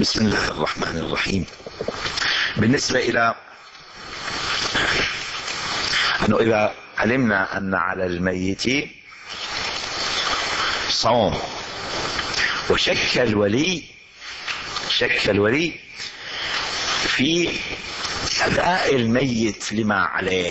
بسم الله الرحمن الرحيم. بالنسبة إلى أنه إذا علمنا أن على الميت صوم وشك الولي في أداء الميت لما عليه،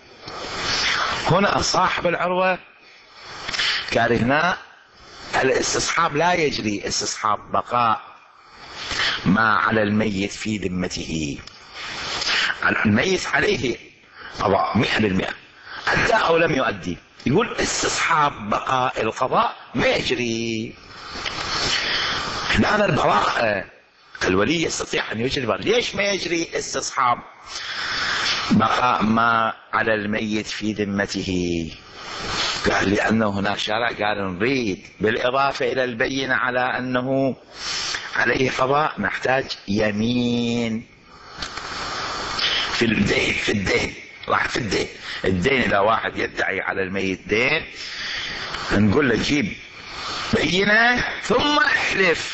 هنا صاحب العروة قال هنا الاستصحاب لا يجري، استصحاب بقاء ما على الميت في ذمته. الميت عليه قضاء 100%، أدى أو لم يؤدي، يقول استصحاب بقاء القضاء ما يجري. هذا البراءة الولي يستطيع أن يجري البراءة. ليش ما يجري استصحاب بقاء ما على الميت في ذمته؟ قال لأنه هناك شرع قال نريد بالإضافة إلى البينة على أنه عليه قضاء نحتاج يمين في الدين راح في الدين إذا واحد يدعي على الميت دين نقول له جيب بينة ثم احلف.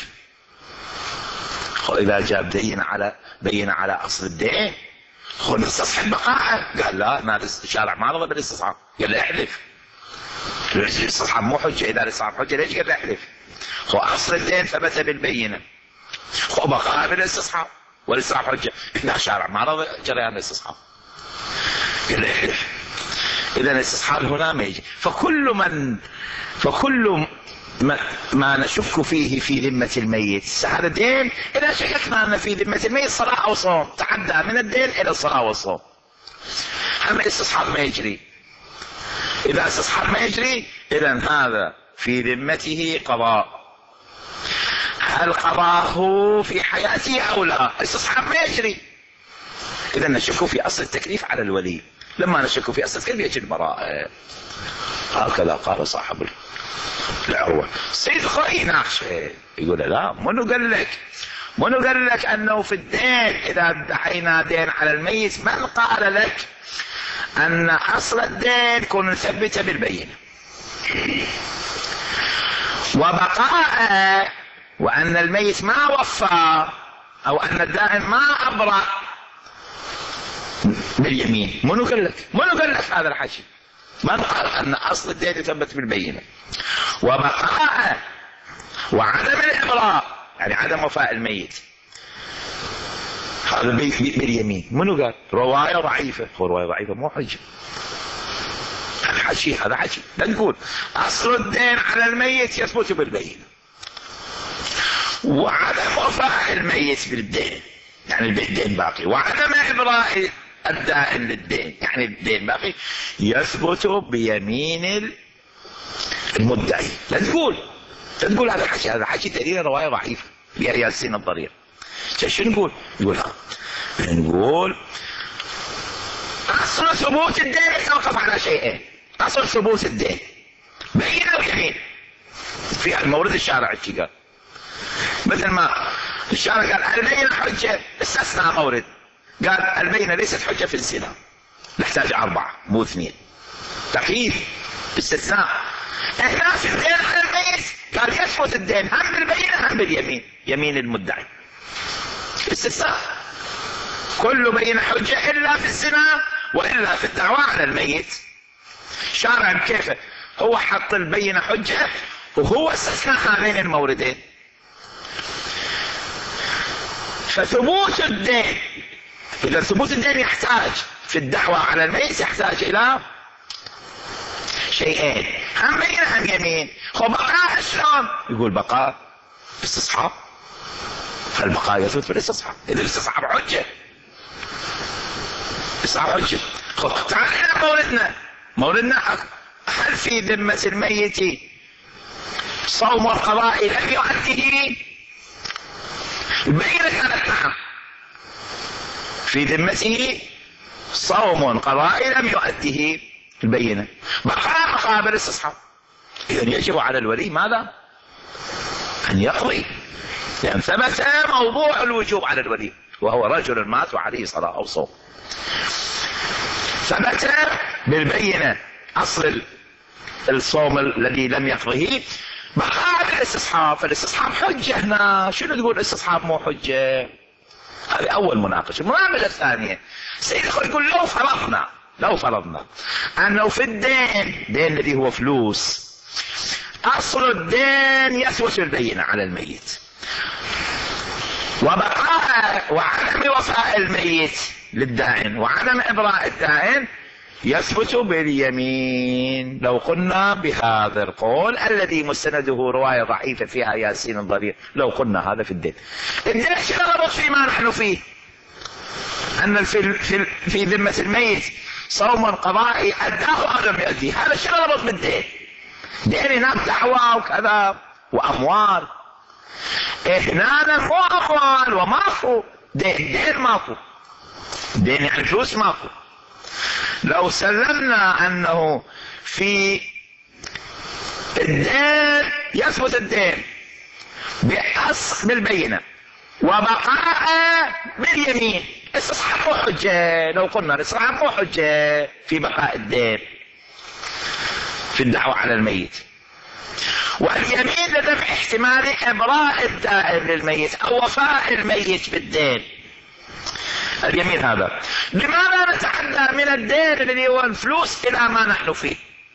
إذا جاب بينة على أصل الدين خذ استصحب بقاءه. قال لا، ما الشارع ما رضى بالاستصحاب، قال له احلف. الاستصحاب مو حجة، إذا الاستصحاب حجة ليش قال له احلف؟ هو أصل الدين ثبت بالبينة، هو بقاء بالاستصحاب والاستصحاب حجة، لا الشارع ما رضى جريان الاستصحاب، قال له احلف. إذا الاستصحاب هنا ما يجي. فكل ما نشك فيه في ذمة الميت هذا دين. إذا شككنا أن في ذمة الميت صلاة أو صوم، تعدى من الدين إلى الصلاة والصوم، أما الاستصحاب ما يجري. إذا استصحاب ما يجري إذا هذا في ذمته قضاء. هل قضاه في حياته أو لا؟ استصحاب ما يجري. إذا نشك في أصل التكليف على الولي. لما نشك في أصل التكليف يجري البراءة. هكذا قال صاحب العروة. السيد الخوئي يناقشه يقول لا، منو قال لك أنه في الدين إذا ادعينا دين على الميت من قال لك أن أصل الدين كن ثبت بالبينة وبقاء، وأن الميت ما وفى أو أن الدائن ما أبرأ باليمين. منو قال لك هذا الحكي؟ من قال أن أصل الدين يثبت بالبينة وبقاء وعدم الإبراء يعني عدم وفاء الميت هذا باليمين؟ منو قال؟ رواية ضعيفة. هو رواية ضعيفة مو حجة. هذا حكي. لا نقول أصل الدين على الميت يثبت بالبينة وعدم وفاء الميت بالدين يعني الدين باقي، وعدم إبراء الدائن للدين يعني الدين باقي، يثبت بيمين المدعي. لا تقول هذا الحكي. هذا حكي دليل رواية ضعيفة بها ياسين الضرير. شو نقول؟ نقول أصل ثبوت الدين يتوقف على شيئين. أصل ثبوت الدين بينة ويمين. في المورد الشارع قال مثل ما الشارع قال البينة حجة، استثنى مورد قال البينة ليست حجة في الزنا، نحتاج 4 مو 2. تقييد استثناء. هنا في الدين على الميت قال يثبت الدين هم بالبينة هم باليمين، يمين المدعي. استثناء كل بينة حجة إلا في الزنا وإلا في الدعوى على الميت. شارع كيف هو حط البينة حجة وهو استثنى هذين الموردين. فثبوت الدين، إذا ثبوت الدين يحتاج في الدعوة على الميت يحتاج إلى شيئين هم بينة هم يمين. هو بقاء شلون؟ يقول بقاء استصحاب، فالبقاء يثبت بالاستصحاب. إذا الاستصحاب حجة، استصحاب حجة. تعال إلى موردنا هل في ذمة الميت صوم القضاء لم يؤديه؟ البينة كانت نعم، في ذمته صوم قضاء لم يؤديه البينة، بقاء مقابل استصحاب. إذن يجب على الولي ماذا؟ أن يقضي، لأن ثبت موضوع الوجوب على الولي وهو رجل مات وعليه صلاة أو صوم. ثبت بالبينة أصل الصوم الذي لم يقضه بقاء الاستصحاب، فالاستصحاب حجة هنا. شنو تقول الاستصحاب مو حجة؟ هذه أول مناقشة. المناقشة الثانية سيد الخوي يقول لو فرضنا أنه في الدين، دين الذي هو فلوس، أصل الدين يثبت البينة على الميت، وبقاء وعدم وفاء الميت للدائن وعدم إبراء الدائن يثبت باليمين. لو قلنا بهذا القول الذي مستنده رواية ضعيفة فيها ياسين الضرير، لو قلنا هذا في الدين شنو ربط فيما نحن فيه؟ أن في ذمة الميت صوما قضائي أداه أو لم يؤدي، هذا شنو ربط بالدين؟ دين هناك دعوة وكذا وأموال، هنا مو أموال وماكو دين ماكو، دين يعني فلوس ماكو. لو سلمنا أنه في الدين يثبت الدين بالبينة وبقاء باليمين، استصحاب مو حجة. لو قلنا الاستصحاب مو حجة في بقاء الدين في الدعوة على الميت، واليمين لدفع احتمال إبراء الدائن للميت أو وفاء الميت بالدين. اليمين هذا لماذا نتعدى من الدين الذي هو الفلوس إلى ما نحن فيه؟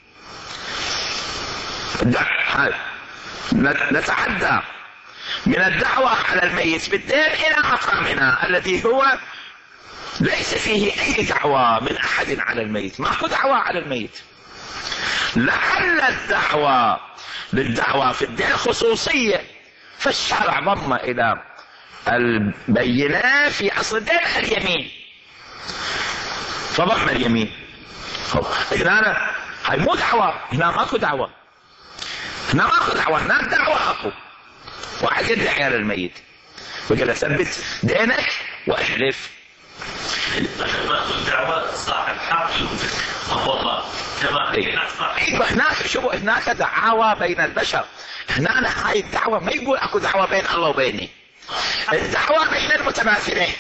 نتعدى من الدعوة على الميت بالدين إلى مقامنا الذي هو ليس فيه أي دعوة من أحد على الميت، ما هو دعوة على الميت. لعل الدعوة للدعوة في الدين خصوصية، فالشرع ضم إلى البينة في أصل الدين اليمين، فضم اليمين. هنا هاي مو دعوة، هنا ماكو دعوة، هنا الدعوة أكو. واحد يدعي على الميت وقال له ثبت دينك واحلف. الدعوة صاحب حق والله هناك شوفوا هناك دعاوى بين البشر، هنا هاي الدعوة ما يقول اكو دعوة بين الله وبيني، الدعوة بين المتماثلين.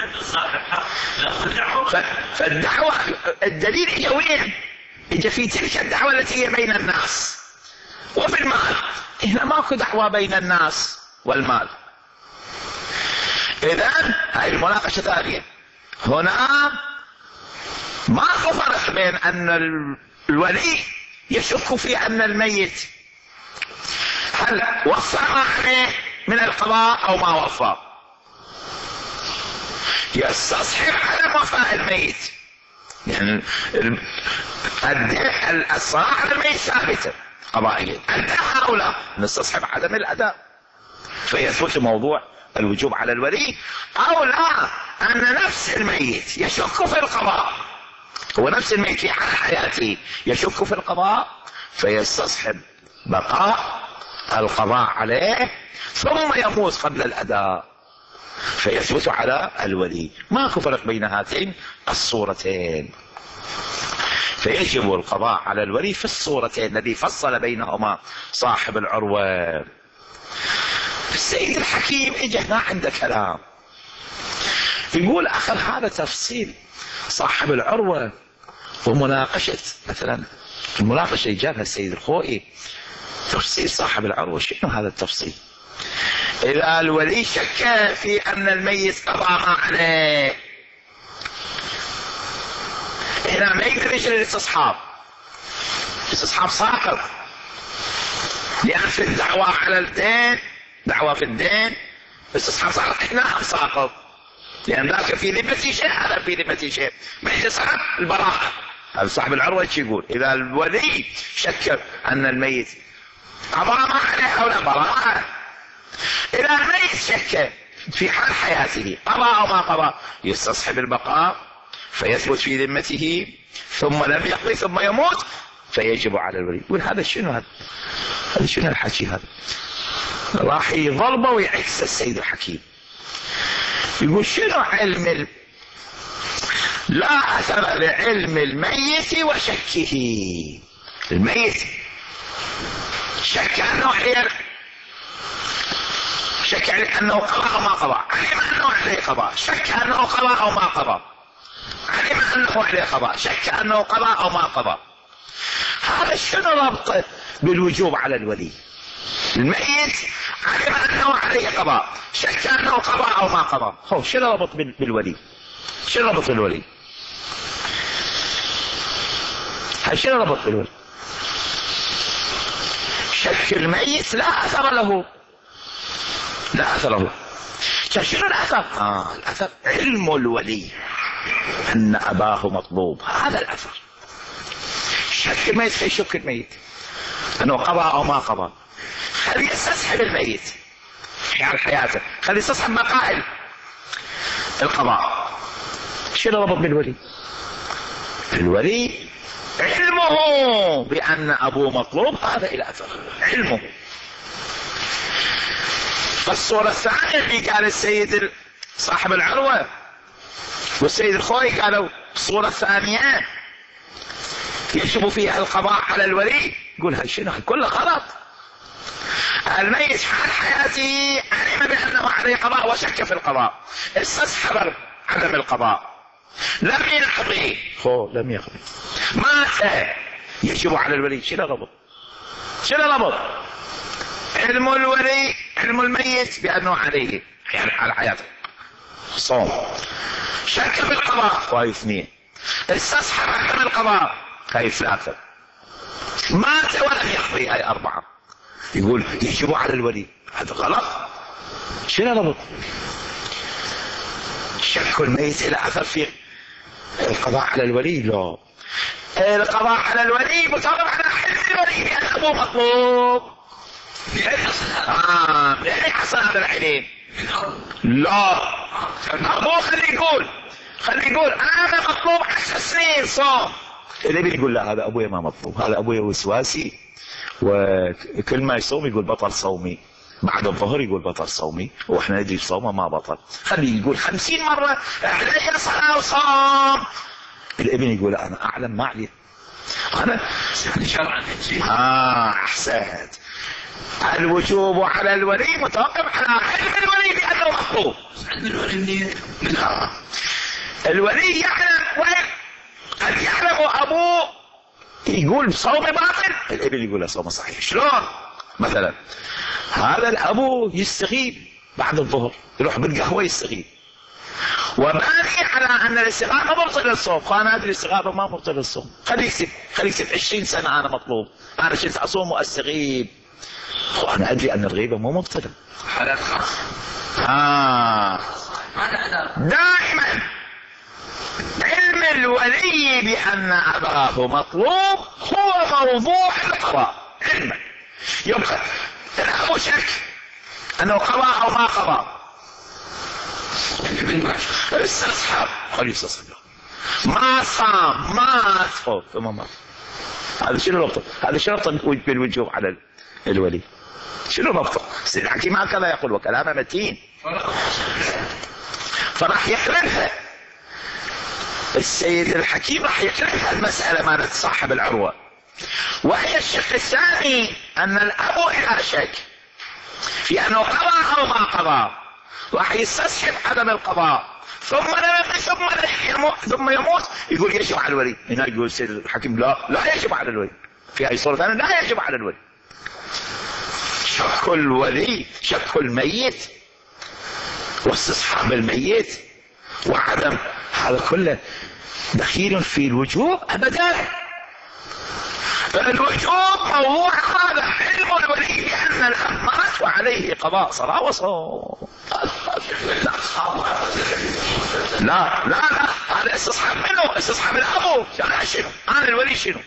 فالدعوة الدليل اجى وين؟ اجى في تلك الدعوة التي هي بين الناس وفي المال. هنا ماكو دعوة بين الناس والمال. اذن هاي المناقشة الثانية. هنا ماكو فرق بين ان الولي يشك في ان الميت هل وفى ما عليه من القضاء او ما وفى، يستصحب عدم وفاء الميت. يعني الصلاة على الميت ثابتة قضائيا، أداء أو لا نستصحب عدم الأداء، فيثبت موضوع الوجوب على الولي. أو لا أن نفس الميت يشك في القضاء، هو نفس الميت في حال حياته يشك في القضاء، فيستصحب بقاء القضاء عليه ثم يموت قبل الأداء، فيثبت على الولي. ماكو فرق بين هاتين الصورتين، فيجب القضاء على الولي في الصورتين الذي فصل بينهما صاحب العروة. السيد الحكيم اجى هنا عنده كلام يقول اخر هذا تفصيل صاحب العروة ومناقشة، مثلا المناقشة جابها السيد الخوئي، تفصيل صاحب العروة شنو هذا التفصيل؟ إذا الولي شك في أن الميت قضى ما عليه، هنا ما يقدر يجري الاستصحاب، الاستصحاب ساقط، لأن في الدعوة على الدين، دعوة في الدين الاستصحاب ساقط، هنا ساقط، لأن ذاك في ذمتي شيء هذا في ذمتي شيء، ما يستصحب البراءة. هذا صاحب العروة يقول إذا الولي شك أن الميت قضى ما عليه أو لا براءة. إذا الميت شك في حال حياته قضى أو ما قضى يستصحب البقاء فيثبت في ذمته، ثم لم يقضي ثم يموت فيجب على الولي. يقول هذا شنو هذا شنو الحكي هذا؟ راح يضربه ويعكس السيد الحكيم، يقول شنو علم لا أثر لعلم الميت وشكه. الميت شك أنه حير، شك أنه قضى أو ما قضى، علم أنه عليه قضاء، شك أنه قضى أو ما قضى، علم أنه عليه قضاء، شك أنه قضى أو ما قضى. هذا شنو ربطه بالوجوب على الولي؟ الميت علم انه عليه قضاء، شك انه قضى او ما قضى. هو شنو ربط بالولي؟ شنو ربط بالولي؟ هاي شنو ربط بالولي؟ شك الميت لا اثر له، لا اثر له. شنو الاثر؟ الاثر علم الولي ان اباه مطلوب، هذا الاثر. شك الميت فيشك الميت انه قضى او ما قضى، خليه يستصحب الميت حال حياته، خليه يستصحب بقائل القضاء. شنو ربط بالولي؟ الولي علمه بان ابوه مطلوب، هذا الى اثر علمه. فالصورة الثانية اللي قال السيد صاحب العروة والسيد الخوي قالوا الصورة الثانية يجب فيها القضاء على الولي. يقول هاي شنو؟ كله غلط. الميت حال حياته علم بأنه عليه قضاء وشك في القضاء، استصحب عدم القضاء، لم يقضي، لم يقضي، مات، يجب على الولي. شنو ربط؟ شنو ربط؟ علم الولي، علم الميت بأنه عليه يعني على حياته صوم، شك في القضاء وهي اثنين، استصحب عدم القضاء هاي ثلاثة، مات ولم يقضي هاي أربعة. يقول يجب على الولي، هذا غلط. شنو ربط؟ شك الميت إلى أثر في القضاء على الولي؟ لا، القضاء على الولي متوقف على حلم الولي بأن أبوه مطلوب. يعني حصل هذا الحلم؟ لا، أبوه خليه يقول أنا مطلوب 10 سنين صوم. الابن يقول لا، هذا أبويا ما مطلوب، هذا أبويا وسواسي، وكل ما يصوم يقول بطل صومي، بعد الظهر يقول بطل صومي، واحنا ندري صومه ما بطل. خليه يقول 50 مرة علي صلاة وصوم. الابن يقول أنا أعلم ما عليه، أنا شرعا. أحسنت. الوجوب على الولي متوقف على علم الولي بأنه مطلوب. الولي يعلم، قد يعلم أبوه يقول صوم باطل، الابن يقول صوم صحيح. شلون؟ مثلا هذا الأبو يستغيب بعد الظهر، يروح بالقهوة يستغيب، وباني على أن الاستغاثة مبطل للصوم، فأنا أدري الاستغاثة ما مبطل للصوم، خليه يكتب 20 سنة أنا مطلوب، أنا شلت أصوم وأستغيب، وأنا أدري أن الغيبة مو مبطلة. دائما علم الولي بأن أباه مطلوب هو موضوع القضاء علما. يبقى الأب شك أنه قضى أو ما قضى، استصحب، خليه يستصحب، ما صام ما صوم ثم مات. هذا شنو ربطه؟ هذا شنو ربطه بالوجوب على الولي؟ شنو ربطه؟ السيد الحكيم هكذا يقول وكلامه متين، فراح يحلفها السيد الحكيم، راح يحلفها المسألة مالت صاحب العروة. وهي الشق الثاني أن الأب إلى شك في أنه قضى أو ما قضى، راح يستصحب عدم القضاء، ثم يموت يقول يجب على الولي. هنا يقول السيد الحكيم لا يجب على الولي، في أي صورة ثانية لا يجب على الولي. شك الولي شك الميت واستصحاب الميت وعدم، هذا كله دخيل في الوجوب أبدا. الوجوب موضوع هذا علم الولي بأن الأب مات وعليه قضاء صلاة وصوم. لا هذا استصحاب منه، استصحاب الأبو. شنو؟ أنا الولي شنو؟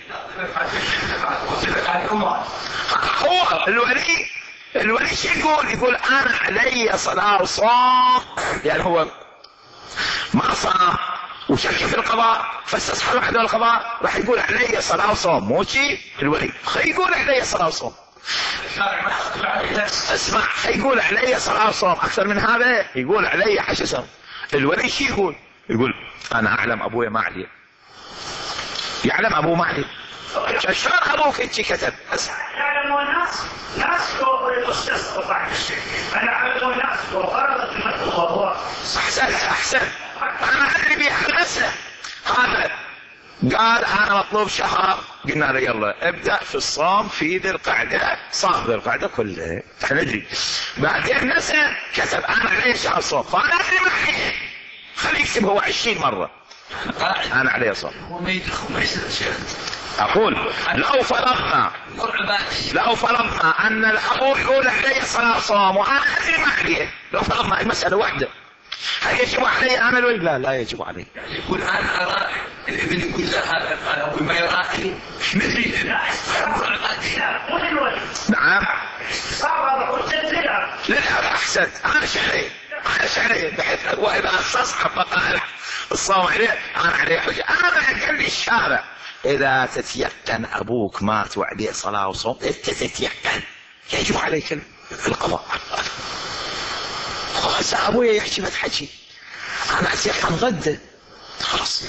هو الولي شو يقول أنا علي صلاة وصوم، يعني هو ما صام وشك في القضاء فاستصحب عدم القضاء، راح يقول علي صلاة وصوم، مو شيء الولي يقول علي صلاة وصوم. اسمع، يقول علي صلاة وصوم أكثر من هذا، يقول علي 10 سنة. الولي شو يقول أنا أعلم أبويا ما عليه، يعلم أبوه ما عليه. شلون أبوك أنت كتب؟ يعلم ناس يستصحب بعد الشيء، أنا أعلم ناس وفرضت المطلوب. أحسن أنا أدري بها نفسه. هذا قال أنا مطلوب شهر قلنا له يلا ابدأ في الصوم في ذي القعدة، صام ذي القعدة كلها احنا ندري. بعدين نسأل كتب انا عليه شهر صوم، فانا ادري ما عليه، خليه يكتب هو 20 مرة انا عليه صوم. اقول لو فرضنا ان الابو يقول عليه صلاة صوم وانا ادري ما عليه، لو فرضنا المسألة واحدة، هل يجب علي انا ولا لا يجب علي؟ يقول انا ارى الابن يقول له ما يراعي ندري. نعم صار لا احسنت، انا شعري بحيث واذا استصحب فقال الصوم عليه انا عليه حجه. انا قال لي الشارع اذا تتيقن ابوك مات وعليه صلاه وصوم انت تتيقن يجب عليك القضاء. خلاص ابويا يحكي بتحكي انا اتيقن غدا خلاص.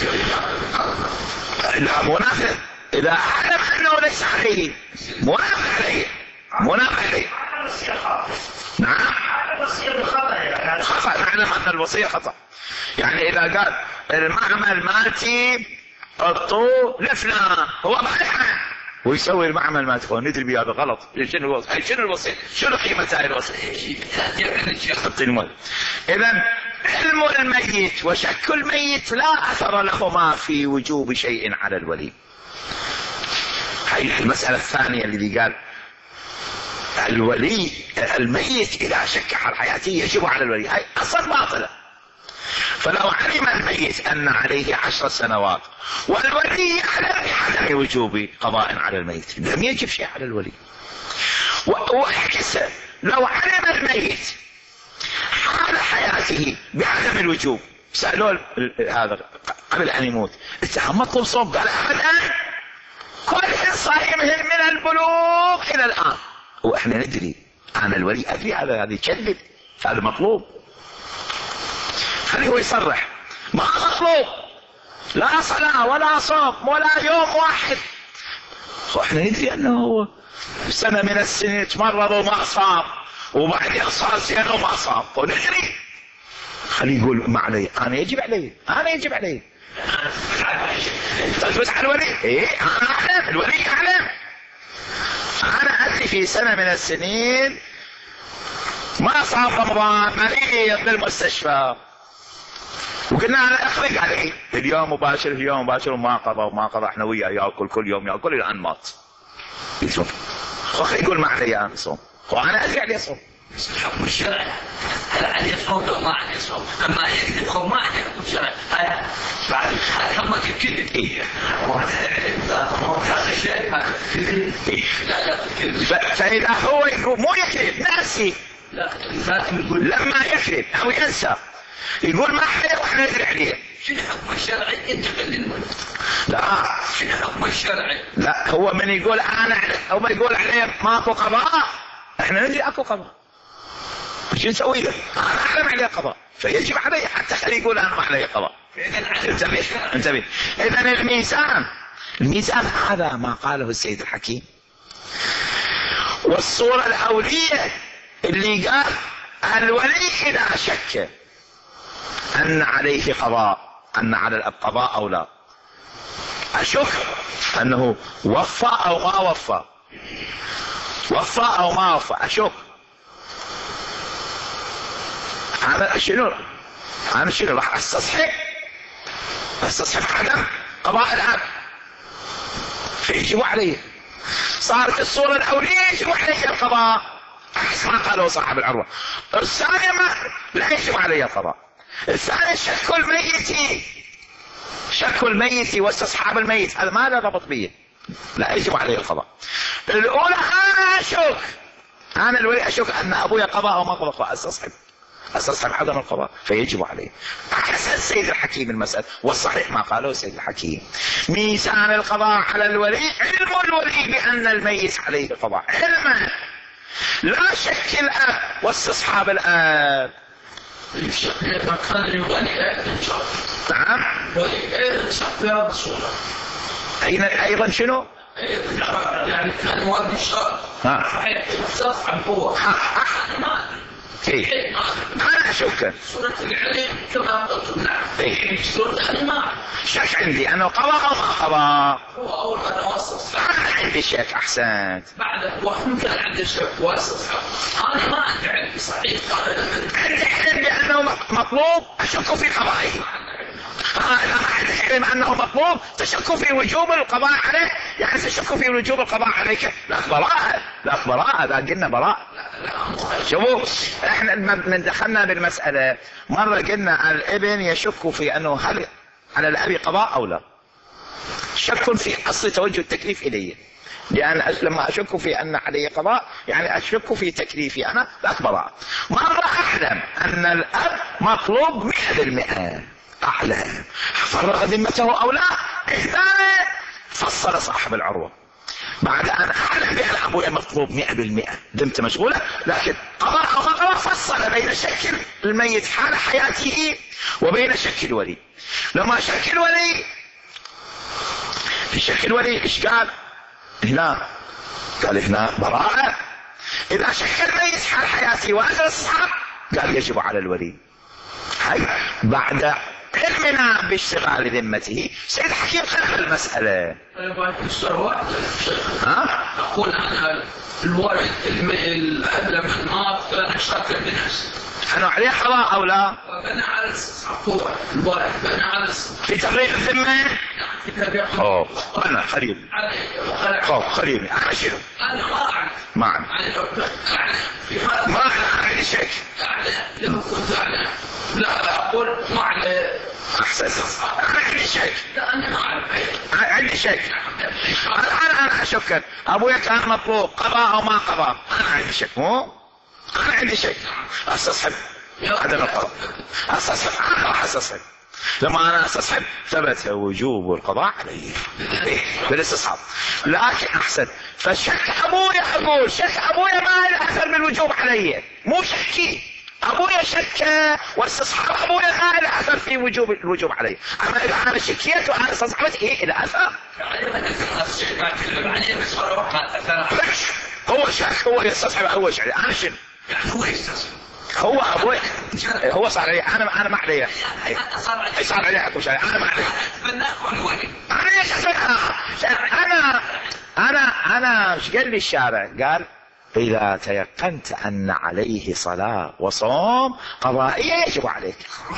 لا منافق اذا اعلم انه ليس عليه منافق عليه نعم خطأ. نعلم ان الوصية خطأ، يعني اذا قال المعمل مالتي الطو لفلان هو ضحى ويسوي المعمل مالتي هو ندري بهذا غلط. شنو الوصية؟ شنو قيمة هاي الوصية؟ اذا علم الميت وشك الميت لا اثر لهما في وجوب شيء على الولي. هاي المسألة الثانية اللي قال الولي الميت اذا شك على حياته يجب على الولي، هاي اصلا باطلة. فلو علم الميت ان عليه 10 سنوات والولي يعلم بعدم وجوب قضاء على الميت لم يجب شيء على الولي. وعكس لو علم الميت حال حياته بعدم الوجوب سألوه هذا قبل ان يموت انت هم مطلوب صوم؟ قال ابدا كل صائم من البلوغ الى الان. واحنا ندري انا الولي ادري هذا يكذب، هذا مطلوب. خليه هو يصرح ما مطلوب لا صلاة ولا صوم ولا يوم واحد. واحنا ندري انه هو سنة من السنين تمرض وما صام وبعدين صار زين وما صام وندري. خليه يقول ما علي انا يجب علي تثبت على الولي. ايه انا اعلم الولي يعلم انا ادري في سنة من السنين ما صام رمضان مريض بالمستشفى وقلنا انا اخرج عليه اليوم مباشر وما قضى احنا وياه ياكل كل يوم ياكل الى ان مات. يصوم اخي يقول ما علي انا صوم وانا ادري عليه صوم. حكم الشرع هل عليه صوم او ما عليه صوم؟ اما يكذب او ما عليه حكم الشرع هذا بعد حكمك الكذب. ايه فاذا هو يقول مو يكذب ناسي لما يكذب او ينسى يقول ما عليه واحنا ندري عليه. شنو الحكم الشرعي؟ انت خلينا لا شنو الحكم الشرعي؟ لا هو من يقول انا او ما يقول عليه ماكو قضاء احنا ندري اكو قضاء شو نسوي له؟ انا اعلم عليه قضاء فيجب عليه حتى خليه يقول انا ما عليه قضاء. انتبه. اذا الميزان هذا ما قاله السيد الحكيم. والصورة الاولية اللي قال الولي اذا شك ان عليه قضاء ان على الاب قضاء او لا، اشك انه وفى او ما وفى اشك انا شنو راح استصحب عدم قضاء الاب فيجب عليه. صارت الصورة الاولية يجب عليه القضاء ما قالوا صاحب العروة. الثانية لا يجب عليه القضاء. الثاني شك الميت واستصحاب الميت هذا ما له ضبط به لا يجب عليه القضاء. الاولى انا الولي اشك ان ابويا قضاء او ما قضاء استصحب عدم القضاء فيجب عليه. احسن السيد الحكيم المسألة والصحيح ما قاله السيد الحكيم ميزان القضاء على الولي علم الولي بان الميت عليه قضاء علما لا شك الاب واستصحاب الاب. نعم ايضا شنو؟ يعني كان والد الشرع صحيح استصحب هو إيه؟ أنا أشك. سورة العلم كما قلت نعم. إيه؟ سورة الماء شك عندي أنه قضاء أو ما قضاء. هو أول ما وصف. أنا عندي شك. أحسنت. بعد وهم كان عندي شك واسع. أنا ما عندي علم صحيح. عندي علم بأنه مطلوب أشك في قضائه. أنا عندي علم أنه مطلوب تشك في وجوب القضاء عليه، يعني تشك في وجوب القضاء عليك. لا براءة، لا براءة، إذا قلنا براءة. شوفوا احنا من دخلنا بالمسألة مرة قلنا الابن يشك في أنه هل على الأب قضاء أو لا. شك في أصل توجه التكليف إليه، لأن لما أشك في أن عليه قضاء يعني أشك في تكليفي أنا، لا براءة. مرة أعلم أن الأب مطلوب 100%، أعلم فرغ ذمته أو لا. إثنان فصل صاحب العروة بعد أن أعلم بأن أبويا مطلوب 100%، ذمته مشغولة، لكن قضاء أو قضاء فصل بين شك الميت حال حياته وبين شك الولي. لما شك الولي، شك الولي إيش قال؟ هنا قال هنا براءة. إذا شك الميت حال حياته وأجل الصحاب قال يجب على الولي. هاي بعد علمنا باشتغال ذمته سيد حكيم خلق المسألة. ها؟ أقول أنا الورد الأب لما مات كان اشترك بنفسه. أنا عليه قضاء أو لا؟ بنى على الورد، بنى على في تفريق الذمة؟ أوه أنا خليل. أوه خليل أنا شنو؟ أنا ما أعرف. ما أعرف. ما أعرف شيء. لما كنت أعلم لا أقول ما أعرف. أحسن. أنا عندي شيء. لا أنا ما أعرف. عندي شيك. أنا أشك أبويا كان مطلوب قضاء أو ما قضاء. أنا عندي شك. مو أنا عندي شك. أستصحب عدم القضاء. أستصحب. أنا راح أستصحب. لما أنا أستصحب ثبت وجوب القضاء علي بالاستصحاب. لكن أحسن فشك أبويا، أقول شك أبويا ما له أثر بالوجوب علي، مو شكي. أبويا شك واستصحاب أبويا ما له أثر في الوجوب علي. أما إذا أنا شكيت وأنا استصحبت إيه له أثر. هو شك، هو يستصحب، هو شك. أنا شنو؟ هو يستصحب. هو أبوي هو صار علي. أنا ما علي. صار علي حكم شرعي. أنا ما علي. أنا ليش أنا إيش قال لي الشارع؟ قال إذا تيقنت أن عليه صلاة وصوم قضائية يجب عليك.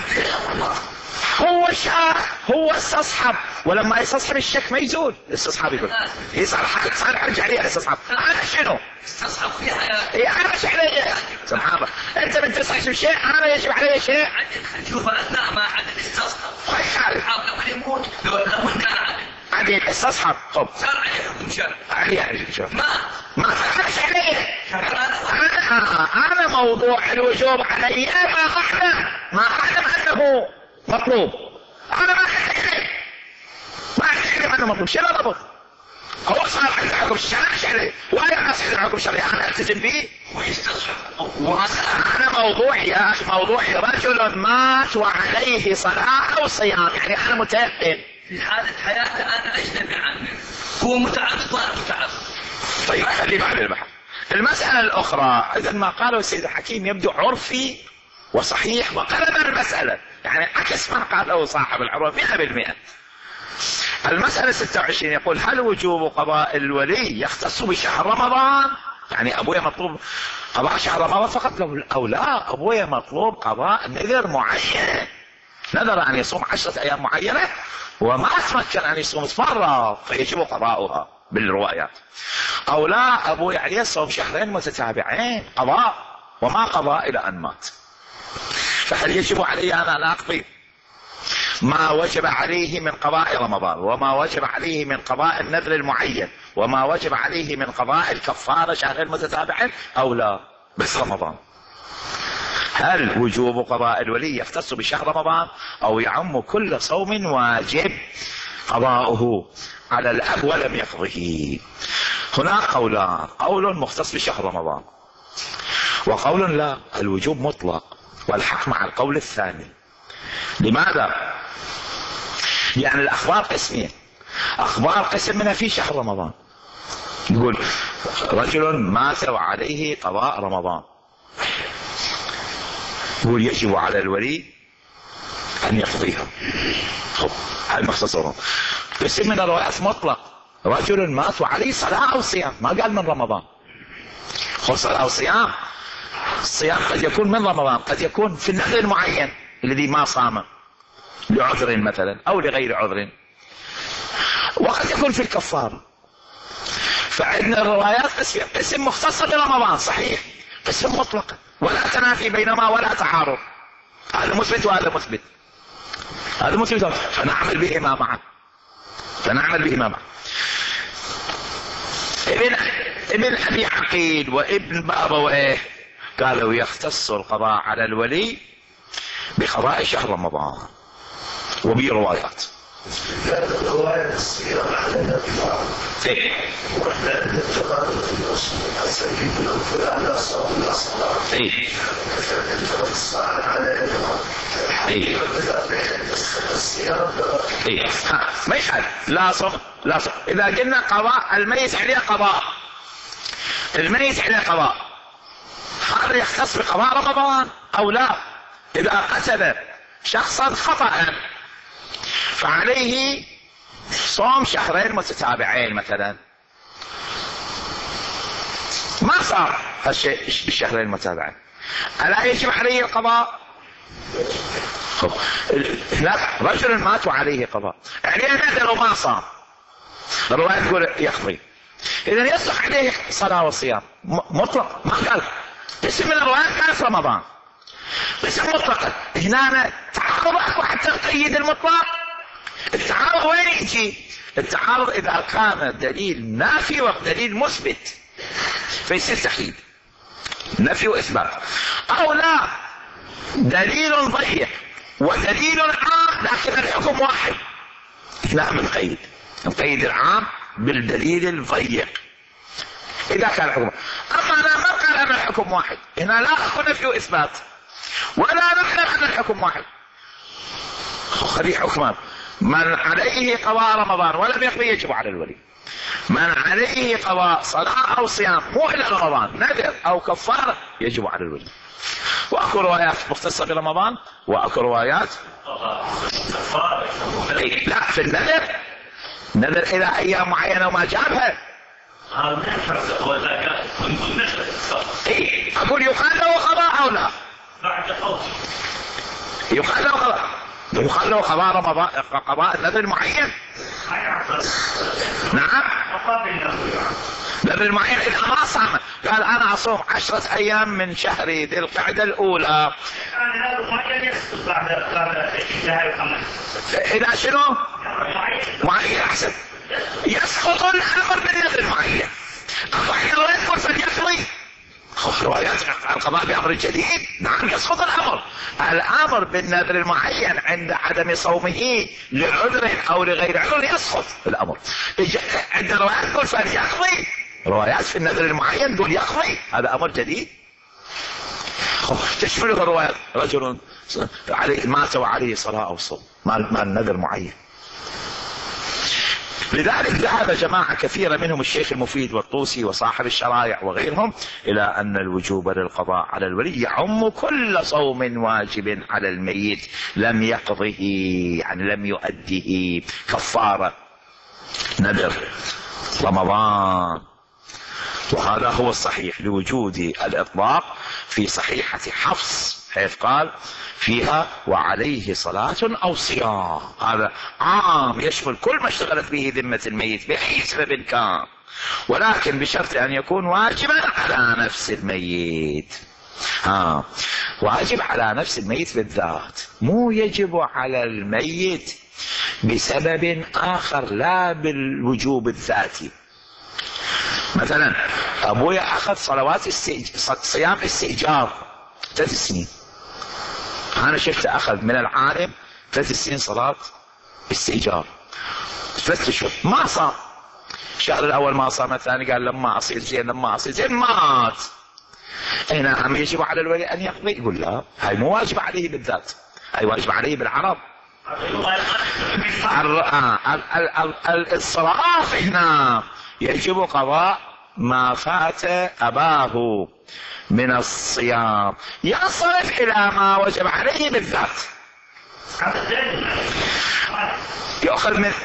هو شاك، هو استصحب، ولما يستصحب الشك ما يزول. الاستصحاب يقول يصير حرج عليه الاستصحاب. أنا شنو؟ استصحب فيها. إيه أنا مش علي. سبحان الله. أنت من تستصحب شيء أنا يجب علي شيء. شوف أنا ما عاد استصحب. خير حالك. لو يموت لو كان عادي استصحب. طب. صار عليكم شر. علي شوف. ما خرج عليه. أنا موضوع الوجوب علي ما أعلم أنه مطلوب. أنا ما أعلم أنه مطلوب. شنو ضبط؟ هو صار عند حكم الشرعي وأنا أصحى الحكم الشرعي أنا ألتزم به ويستصحب. أنا موضوعي يا أخي موضوعي رجل مات وعليه صلاة أو صيام، يعني أنا متيقن في حالة حياته أنا أجنبي عنه. هو متعرض وأنا متعرض. طيب خلي بعد البحث. المسألة الأخرى إذا ما قاله السيد الحكيم يبدو عرفي وصحيح وقلب المسألة، يعني عكس ما قاله صاحب العروة 100%. المسألة 26 يقول هل وجوب قضاء الولي يختص بشهر رمضان؟ يعني أبويا مطلوب قضاء شهر رمضان فقط أو لا؟ أبويا مطلوب قضاء نذر معين، نذر أن يصوم 10 أيام معينة وما تمكن أن يصوم مرة فيجب قضاؤها بالروايات. أو لا أبويا عليه صوم شهرين متتابعين قضاء وما قضاء إلى أن مات، فهل يجب علي أن أقضي ما وجب عليه من قضاء رمضان وما وجب عليه من قضاء النذر المعين وما وجب عليه من قضاء الكفارة شهرين متتابعين أو لا بس رمضان؟ هل وجوب قضاء الولي يختص بشهر رمضان أو يعم كل صوم واجب قضاؤه على الأب ولم يقضه؟ هنا قولان، قول مختص بشهر رمضان وقول لا الوجوب مطلق، والحق مع القول الثاني. لماذا؟ يعني الأخبار قسمين، أخبار قسم منها في شهر رمضان يقول رجل مات وعليه قضاء رمضان، يقول يجب على الولي أن يقضيها. هاي مختصرة. قسم من الروايات مطلق، رجل مات وعليه صلاة أو صيام، ما قال من رمضان. صلاة أو صيام، الصيام قد يكون من رمضان، قد يكون في النذر المعين الذي ما صام لعذر مثلا أو لغير عذر، وقد يكون في الكفارة. فعندنا الروايات قسم مختص برمضان صحيح، قسم مطلق ولا تنافي بينما ولا تعارض، هذا مثبت وهذا مثبت، هذا مثبت، فنعمل بهما معا، فنعمل بهما معا. ابن أبي عقيل وابن بابويه قالوا يختص القضاء على الولي بقضاء شهر رمضان، وبه روايات. رواية الصيام على الأطفال وإحنا التقارب في الرسول حسن يقول فلان صام لا صلاة الصلاة على الصيام ما يحل لا صم لا صم. إذا قلنا قضاء الميت عليه قضاء، الميت عليه قضاء، هذا يختص بقضاء رمضان أو لا؟ إذا قتل شخصا خطأ فعليه صوم شهرين متتابعين مثلا، ما صار هالشيء بالشهرين المتتابعين، ألا يجب عليه القضاء؟ لا، رجل مات وعليه قضاء، يعني هذا لو ما صام الرواية تقول يقضي، إذا يصح عليه صلاة وصيام مطلق، ما قال اسم من الروايات كانت رمضان، بس مطلقا. هنا تعارض اكو حتى نقيد المطلق. التعارض وين يجي؟ التعارض اذا كان دليل نافي ودليل مثبت فيصير تقييد، نفي واثبات، او لا دليل ضيق ودليل عام لكن الحكم واحد، لا بنقيد، نقيد العام بالدليل الضيق اذا كان الحكم. اما انا ما قال ان الحكم واحد، هنا لا اكو نفي واثبات ولا نحن ان الحكم واحد، خلي حكمان. من عليه قضاء رمضان ولم يقضي يجب على الولي، من عليه قضاء صلاة او صيام مو الا رمضان نذر او كفارة يجب على الولي. واكو روايات مختصة برمضان واكو روايات لا في النذر، نذر الى ايام معينة وما جابها. اقول يقال له قضاء او لا؟ يقال له قضاء، يقال له قضاء رمضان، قضاء نذر معين. نعم نذر معين اذا ما صام، قال انا اصوم 10 ايام من شهر ذي القعدة الاولى، اذا شنو معين احسن يسقط الامر بالنذر المعين. الظاهر يدخل فليقضي، روايات القضاء بأمر جديد، نعم يسقط الأمر. الأمر بالنذر المعين عند عدم صومه لعذر أو لغير عذر يسقط الأمر. عند روايات تقول فليقضي، روايات في النذر المعين تقول يقضي، هذا أمر جديد. تشمله الروايات رجل عليه مات وعليه صلاة أو صوم مع النذر معين. لذلك ذهب جماعة كثيرة منهم الشيخ المفيد والطوسي وصاحب الشرائع وغيرهم إلى أن الوجوب للقضاء على الولي يعم كل صوم واجب على الميت لم يقضه، يعني لم يؤديه، كفارة نذر رمضان. وهذا هو الصحيح لوجود الإطلاق في صحيحة حفص حيث قال فيها وعليه صلاة أو صيام، هذا عام يشمل كل ما اشتغلت به ذمة الميت بأي سبب كان، ولكن بشرط أن يكون واجبا على نفس الميت. واجب على نفس الميت بالذات، مو يجب على الميت بسبب آخر لا بالوجوب الذاتي. مثلا أبويا أخذ صلوات صيام استئجار 3 سنين، أنا شفت أخذ من العالم 3 سنين صلاة استئجار، 3 شهور ما صام، الشهر الأول ما صام، الثاني قال لما أصير زين لما أصير زين مات. أي نعم يجب على الولي أن يقضي؟ يقول لا، هاي مو واجب عليه بالذات، هاي واجب عليه بالعرض. الصلاة هنا يجب قضاء ما فات أباه من الصيام ينصرف إلى ما وجب عليه بالذات. يؤخذ من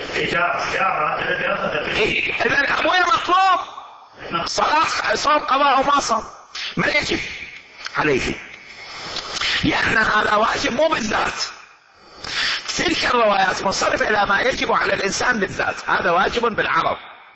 إذن أبويا مطلوب صلاة صوم قضاء وما صام ما يجب عليه، لأن هذا واجب مو بالذات. تلك الروايات منصرفة إلى ما يجب على الإنسان بالذات، هذا واجب بالعرض.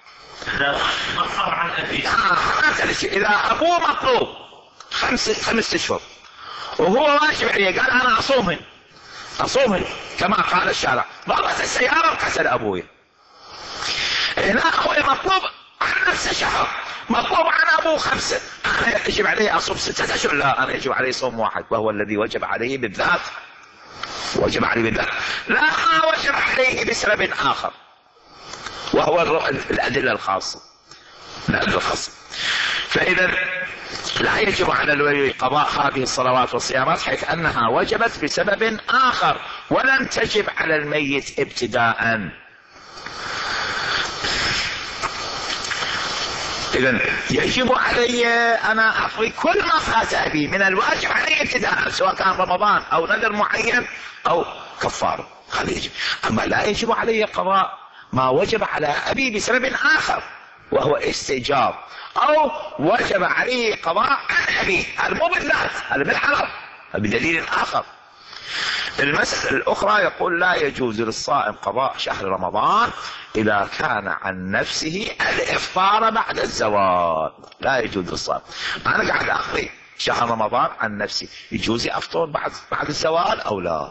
إذا أبوه مطلوب 5 أشهر وهو واجب عليه، قال أنا أصومهن كما قال الشارع، ضربت السيارة وقتل أبوي. هنا أبوي مطلوب عن نفسه شهر، مطلوب عن أبوه 5، أنا يجب عليه أصوم 6 أشهر، لا أنا يجب عليه صوم واحد، وهو الذي وجب عليه بالذات. وجب عليه بالذات، لا ما وجب عليه بسبب آخر، وهو الأدلة الخاصة. فإذا لا يجب على الولي قضاء هذه الصلوات والصيامات حيث أنها وجبت بسبب آخر ولم تجب على الميت ابتداء. إذن يجب علي أنا أقضي كل ما فات أبي من الواجب علي ابتداء، سواء كان رمضان أو نذر معين أو كفارة، هذا يجب. أما لا يجب علي قضاء ما وجب على أبي بسبب آخر وهو استئجار، أو وجب عليه قضاء عن أبيه، هذا مو بالذات، هذا بالحرام، هذا بدليل آخر. المسألة الأخرى يقول لا يجوز للصائم قضاء شهر رمضان إذا كان عن نفسه الإفطار بعد الزوال. لا يجوز للصائم، أنا قاعد أقضي شهر رمضان عن نفسي، يجوز أفطر بعد الزوال أو لا؟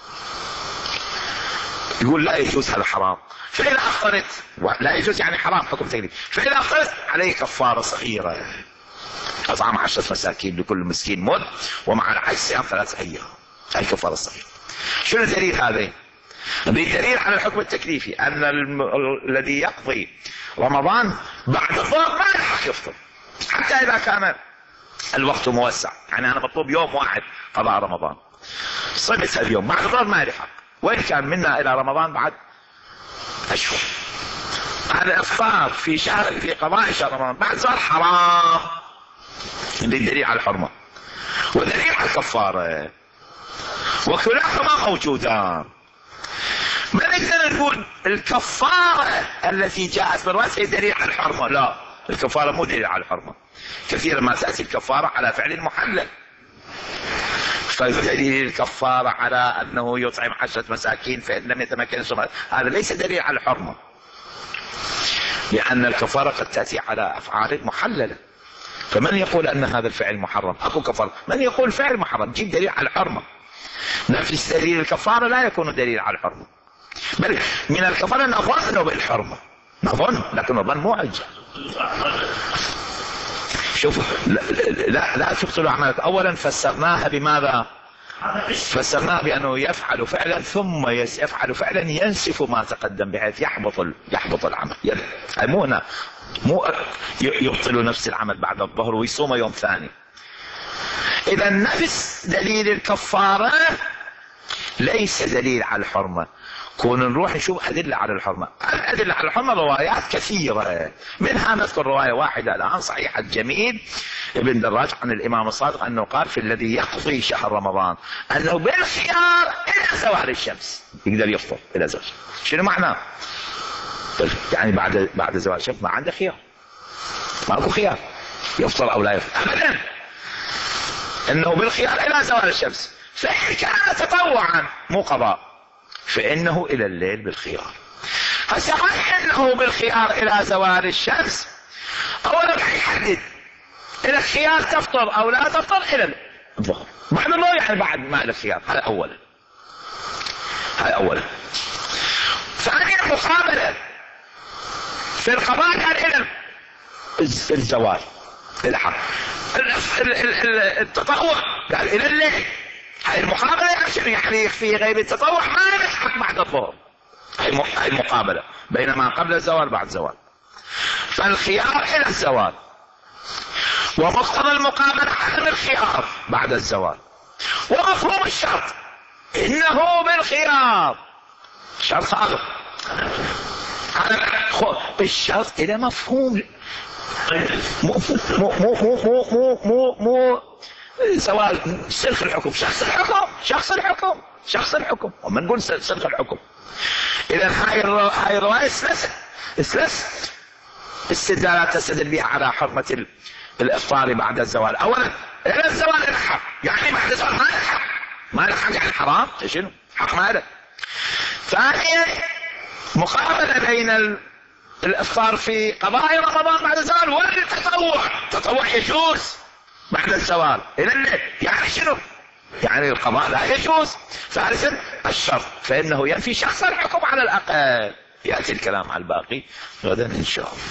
يقول لا يجوز، هذا حرام. فإذا أفطرت، لا يجوز يعني حرام حكم تكليف، فإذا أفطرت عليه كفارة صغيرة، أطعام 10 مساكين لكل مسكين مد، ومع العجز صيام 3 أيام، هاي كفارة صغيرة. شنو الدليل هذا؟ بالدليل على الحكم التكليفي أن الذي يقضي رمضان بعد الظهر ما يلحق يفطر حتى إذا كان الوقت موسع، يعني أنا مطلوب يوم واحد قضاء رمضان، صمت اليوم بعد الظهر ما يلحق، وإن كان منا إلى رمضان بعد أشهر. الإفطار في قضاء شهر رمضان بعد الظهر حرام، دليل على الحرمة ودليل على الكفارة، وكلاهما موجودان. ما نقدر نقول الكفارة التي جاءت بالرأس هي دليل على الحرمة، لا، الكفارة مو دليل على الحرمة. كثيرا ما تأتي الكفارة على فعل محلل، فدليل الكفارة على أنه يطعم 10 مساكين فإن لم يتمكن الصلاة، هذا ليس دليل على الحرمة، لأن الكفارة قد تأتي على أفعال محللة. فمن يقول أن هذا الفعل محرم؟ أكو كفارة، من يقول فعل محرم جيب دليل على الحرمة. نفس دليل الكفارة لا يكون دليل على الحرمة، بل من الكفارة نظن بالحرمة، نظن، لكن نظن مو حجة. شوفوا، لا تبطلوا أعمالك. أولا فسرناها بماذا؟ فسرناها بأنه يفعل فعلا ثم يفعل فعلا ينسف ما تقدم بحيث يحبط العمل. مو يبطل نفس العمل بعد الظهر ويصوم يوم ثاني. إذا نفس دليل الكفارة ليس دليل على الحرمة. كون نروح نشوف أدلة على الحرمة، الأدلة على الحرمة روايات كثيرة، منها نذكر رواية واحدة الآن صحيحة جميل ابن دراج عن الإمام الصادق أنه قال في الذي يقضي شهر رمضان أنه بالخيار إلى زوال الشمس، يقدر يفطر إلى زوال. شنو معناه؟ يعني بعد زوال الشمس ما عنده خيار، ماكو خيار يفطر أو لا يفطر أبدا، أنه بالخيار إلى زوال الشمس. فإن كان تطوعا مو قضاء فإنه إلى الليل بالخيار. هسه أنه بالخيار إلى زوال الشمس، أولا يحدد إلى الخيار تفطر أو لا تفطر إلى الظهر، بعد الله يعني بعد ما إلى الخيار، هذا أولا. ثانيا مقابلة في القضاء كان إلى الزوال الحق، التطوع قال إلى الليل، هاي المقابلة يعني في غير التطوع ما يلحق بعد الظهر، هاي المقابلة بينما قبل الزوال بعد الزوال. فالخيار إلى الزوال، ومقتضى المقابلة عدم الخيار بعد الزوال، ومفهوم الشرط إنه بالخيار، شرط هذا الشرط إلى مفهوم مو مو مو مو مو مو مو مو سواء سلخ الحكم، شخص الحكم وما نقول سلخ الحكم. اذا هاي الرواية ثلاث استدلالات تستدل بها على حرمة الافطار بعد الزوال. اولا الى الزوال الحق، يعني بعد الزوال ما الحق يعني حرام، شنو حق ماله. ثانيا مقابلة بين الافطار في قضاء رمضان بعد الزوال والتطوع يجوز بعد الزوال الى الليل، يعني شنو؟ يعني القضاء لا يجوز. ثالثا الشرط فانه ينفي شخص الحكم على الاقل. ياتي الكلام على الباقي غدا ان شاء الله.